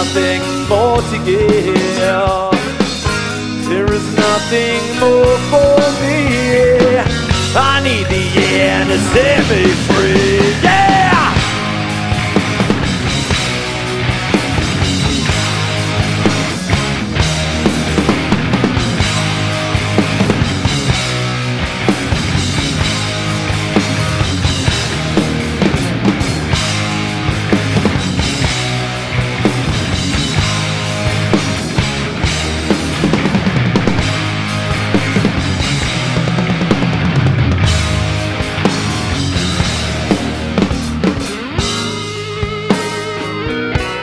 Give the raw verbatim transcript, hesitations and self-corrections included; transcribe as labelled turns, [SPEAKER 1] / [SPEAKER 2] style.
[SPEAKER 1] nothing more to give. There is nothing more for me. I need the air to set me free.